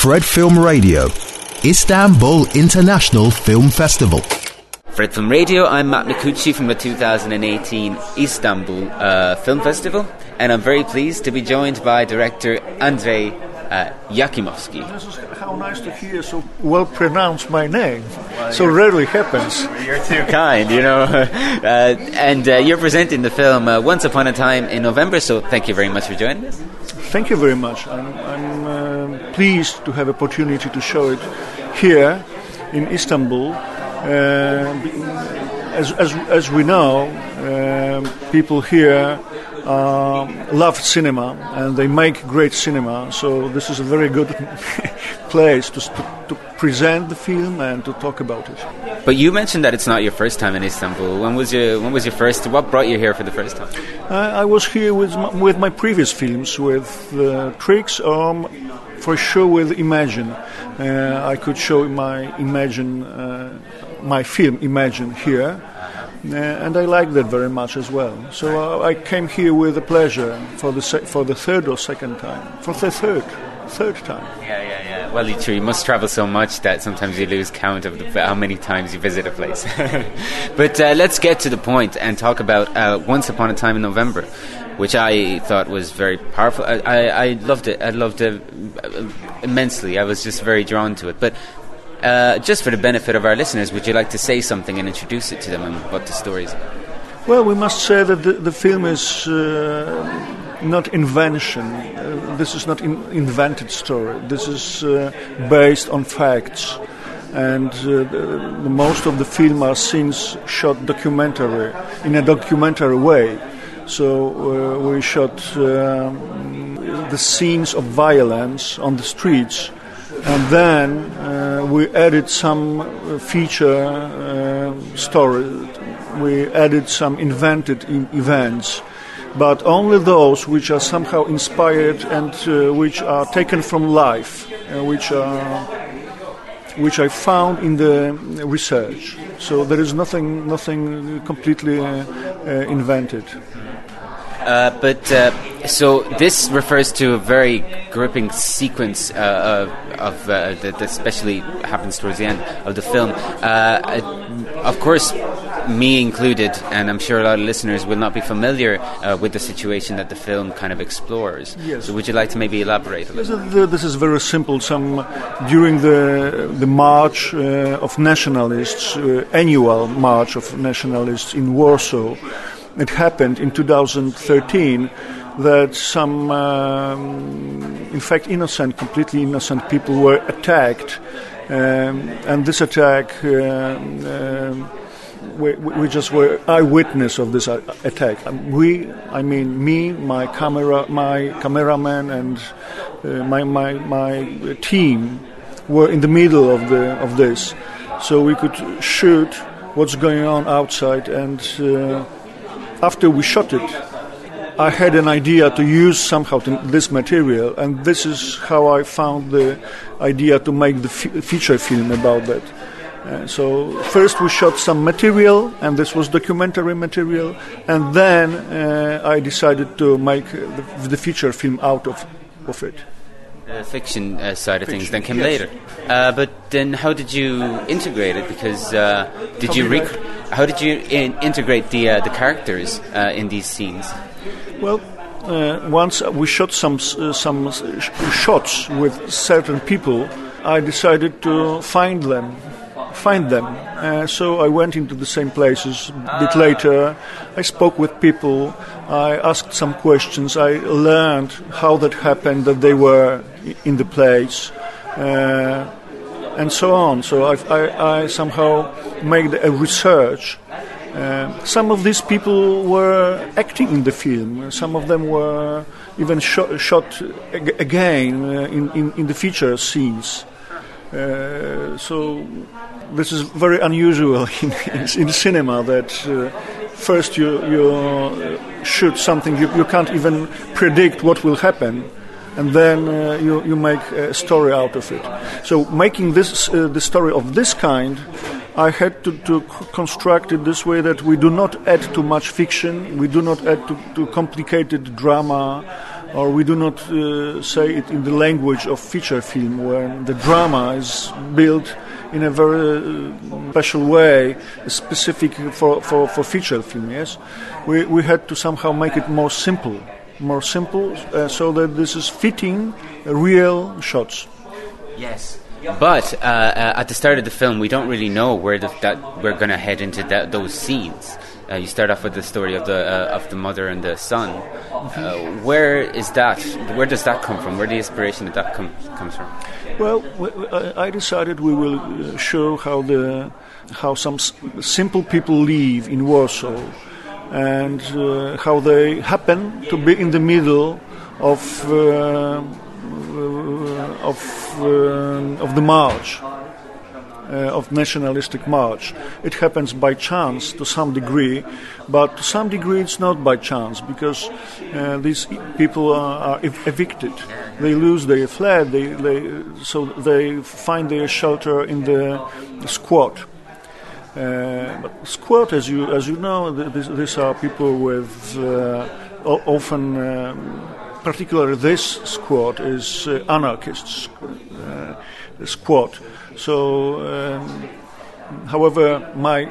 Fred Film Radio, Istanbul International Film Festival. Fred Film Radio, I'm Matt Micucci from the 2018 Istanbul Film Festival, and I'm very pleased to be joined by director Andrzej Jakimovski. This is how nice to hear so well pronounce my name. So rarely happens. You're too kind, you know. And you're presenting the film Once Upon a Time in November, so thank you very much for joining us. Thank you very much. I'm pleased to have opportunity to show it here in Istanbul. As we know, people here love cinema and they make great cinema. So this is a very good place to present the film and to talk about it. But you mentioned that it's not your first time in Istanbul. When was your first? What brought you here for the first time? I was here with my previous films, with Tricks, for sure with Imagine. I could show my my film Imagine here, and I like that very much as well. So I came here with a pleasure for the third or second time, for the third time. Yeah. Well, you must travel so much that sometimes you lose count of how many times you visit a place. But let's get to the point and talk about Once Upon a Time in November, which I thought was very powerful. I loved it. I loved it immensely. I was just very drawn to it. But just for the benefit of our listeners, would you like to say something and introduce it to them and what the story is? Well, we must say that the film is not invention. This is not invented story. This is based on facts. And the most of the film are scenes shot in a documentary way. So we shot the scenes of violence on the streets, and then we added some feature story. We added some invented events, but only those which are somehow inspired and which are taken from life, which I found in the research. So there is nothing completely invented. So this refers to a very gripping sequence of that especially happens towards the end of the film. Of course, me included, and I'm sure a lot of listeners will not be familiar with the situation that the film kind of explores. Yes. So would you like to maybe elaborate a little? This is very simple. During the March of Nationalists, annual March of Nationalists in Warsaw, it happened in 2013 that some, in fact, completely innocent people were attacked, and this attack, we just were eyewitness of this attack. Me, my cameraman, and my team were in the middle of this, so we could shoot what's going on outside. And after we shot it, I had an idea to use somehow this material, and this is how I found the idea to make the feature film about that. So first we shot some material, and this was documentary material, and then I decided to make the feature film out of it. The fiction side of things then came later. But then how did you integrate it? Because how did you integrate the characters in these scenes? Well, once we shot some shots with certain people, I decided to find them. So I went into the same places a bit later. I spoke with people. I asked some questions. I learned how that happened, that they were in the place, and so on. So I somehow made a research. Some of these people were acting in the film. Some of them were even shot again in the feature scenes. So this is very unusual in cinema, that first you shoot something, you can't even predict what will happen, and then you make a story out of it. So making the story of this kind, I had to construct it this way that we do not add too much fiction, we do not add too complicated drama, or we do not say it in the language of feature film, where the drama is built in a very special way, specific for feature film. Yes, we had to somehow make it more simple, so that this is fitting real shots. Yes. But at the start of the film, we don't really know where we're going to head into those scenes. You start off with the story of the mother and the son. Where does that come from? Where the inspiration of that comes from? Well, I decided we will show how some simple people live in Warsaw, and how they happen to be in the middle of the march, of nationalistic march. It happens by chance to some degree, but to some degree it's not by chance, because these people are evicted. They lose their flat, so they find their shelter in the squat. But squat, as you know, these are people with often. Particularly this squad is anarchists squad. So, however, my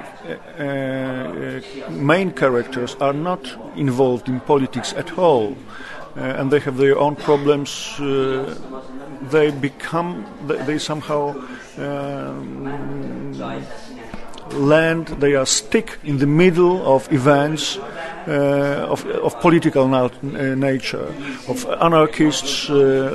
main characters are not involved in politics at all, and they have their own problems. They somehow they are stuck in the middle of events of political nature, of anarchists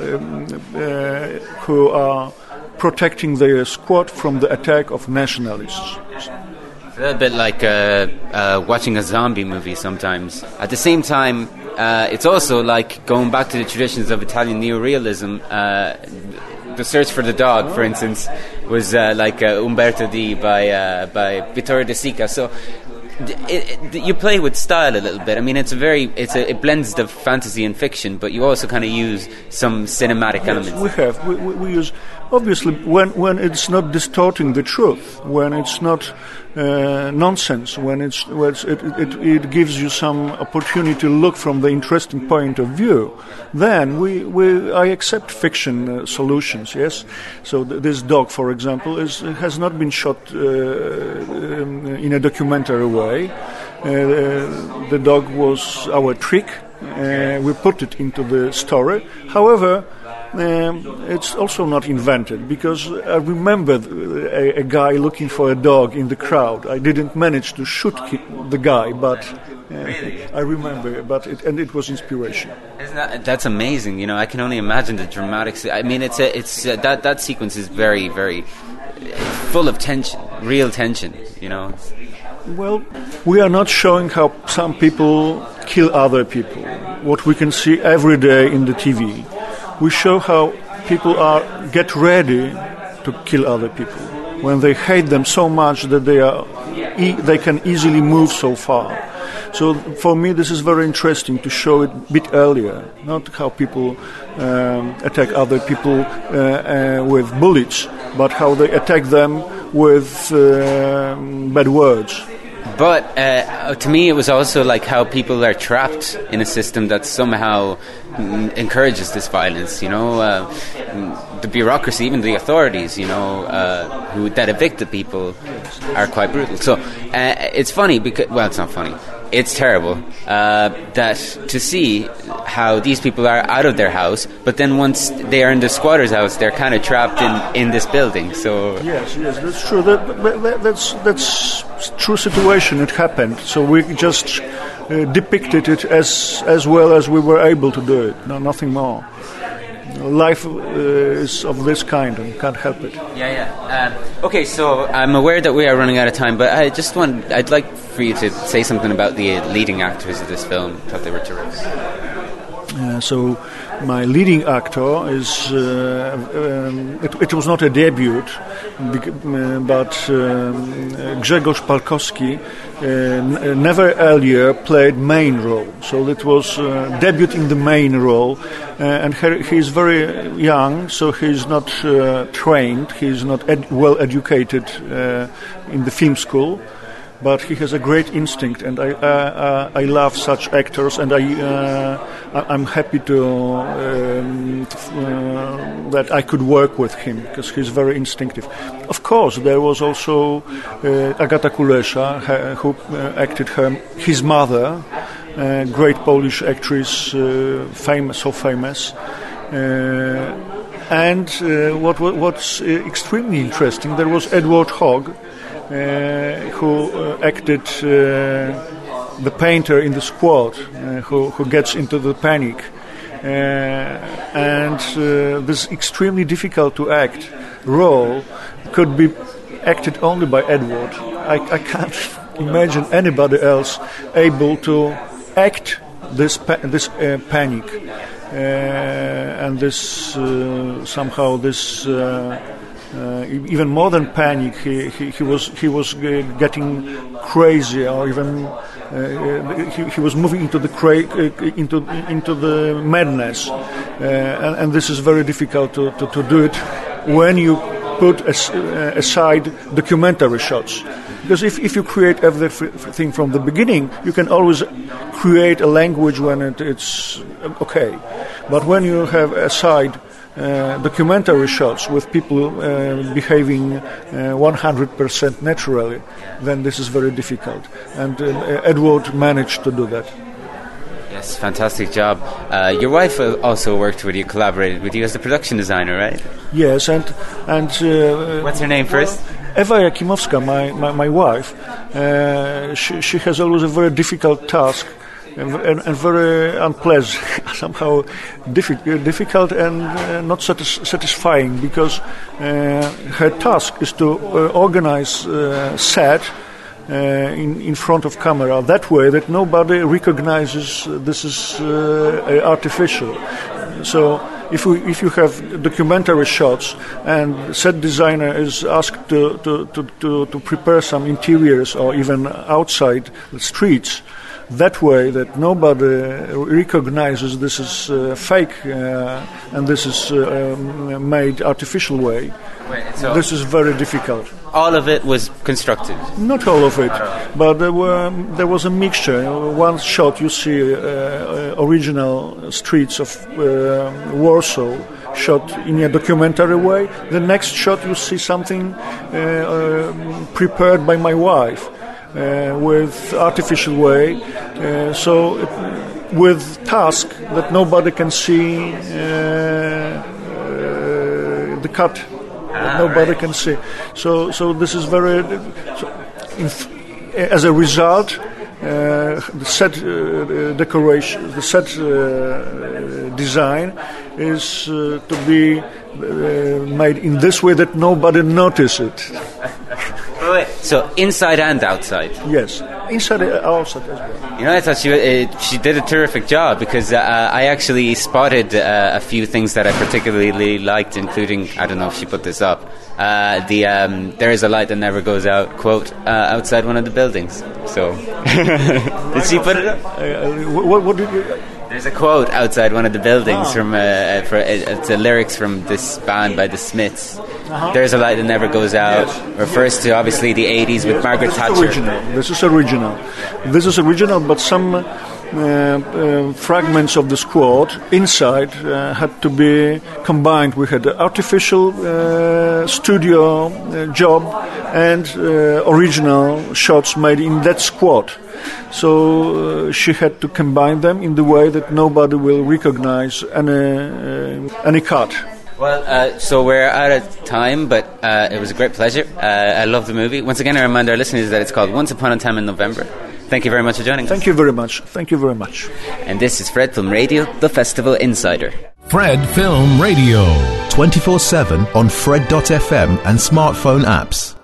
who are protecting their squad from the attack of nationalists. A little bit like watching a zombie movie sometimes. At the same time, it's also like going back to the traditions of Italian neorealism. The Search for the Dog, for instance, was like Umberto D by Vittorio De Sica. So you play with style a little bit. I mean, it blends the fantasy and fiction, but you also kind of use some cinematic elements. We use, obviously, when it's not distorting the truth, when it's not nonsense, when it gives you some opportunity to look from the interesting point of view, then I accept fiction solutions. Yes, so this dog, for example, has not been shot in a documentary way. The dog was our trick. We put it into the story. However, it's also not invented, because I remember a guy looking for a dog in the crowd. I didn't manage to shoot the guy, but I remember. It was inspiration. That's amazing. You know, I can only imagine the dramatics. I mean, that sequence is very, very full of tension, real tension. You know. Well, we are not showing how some people kill other people, what we can see every day in the TV. We show how people get ready to kill other people when they hate them so much that they can easily move so far. So for me, this is very interesting to show it a bit earlier, not how people attack other people with bullets, but how they attack them with bad words. But to me, it was also like how people are trapped in a system that somehow encourages this violence. You know, the bureaucracy, even the authorities, you know, that evict the people are quite brutal. So it's funny because, well, it's not funny. It's terrible that to see how these people are out of their house, but then once they are in the squatter's house, they're kind of trapped in this building. So yes, that's true. That's true situation. It happened. So we just depicted it as well as we were able to do it. No, nothing more. Life is of this kind, and can't help it. Okay, so I'm aware that we are running out of time, but I'd like for you to say something about the leading actors of this film. I thought they were terrific. So my leading actor is it was not a debut, but Grzegorz Palkowski never earlier played main role, so it was debut in the main role, and he is very young, so he is not trained, he is not well educated in the film school. but he has a great instinct, and I love such actors, and I'm happy that I could work with him because he's very instinctive. Of course, there was also Agata Kulesza, who acted his mother, great Polish actress, famous. And what's extremely interesting, there was Edward Hogg, who acted the painter in The Squad, who gets into the panic. And this extremely difficult to act role could be acted only by Edward. I can't imagine anybody else able to act this panic. And this even more than panic, he was getting crazy, or even he was moving into the madness, and this is very difficult to do it when you put aside documentary shots. Because if you create everything from the beginning, you can always create a language when it's okay. But when you have aside documentary shots with people behaving 100% naturally, then this is very difficult. And Edward managed to do that. Yes, fantastic job. Your wife also worked with you, collaborated with you as the production designer, right? Yes, and what's her name first? Eva Jakimowska, my wife, she has always a very difficult task and very unpleasant, somehow difficult and not satisfying, because her task is to organize set in front of camera that way that nobody recognizes this is artificial. So if you have documentary shots and set designer is asked to prepare some interiors or even outside the streets, that way that nobody recognizes this is fake and this is made artificial way. So this is very difficult. All of it was constructed? Not all of it, but there was a mixture. One shot you see original streets of Warsaw shot in a documentary way. The next shot you see something prepared by my wife with artificial way. So with task that nobody can see the cut. Nobody can see. So this is very. As a result, the set decoration, the set design is to be made in this way that nobody notices it. So inside and outside? Yes, inside and outside as well. You know, I thought she did a terrific job, because I actually spotted a few things that I particularly liked, including, I don't know if she put this up, there is a light that never goes out, quote, outside one of the buildings. So, did she put it up? What did you... There's a quote outside one of the buildings from it's the lyrics from this band by the Smiths. There's a light that never goes out. Yes. Refers to obviously the 80s with Margaret Thatcher. This is original, but some fragments of the Squad inside had to be combined. We had artificial studio job and original shots made in that Squad. So she had to combine them in the way that nobody will recognize any cut. Well, so we're out of time, but it was a great pleasure. I love the movie. Once again, I remind our listeners that it's called Once Upon a Time in November. Thank you very much for joining us. Thank you very much. And this is Fred Film Radio, the Festival Insider. Fred Film Radio. 24/7 on Fred.fm and smartphone apps.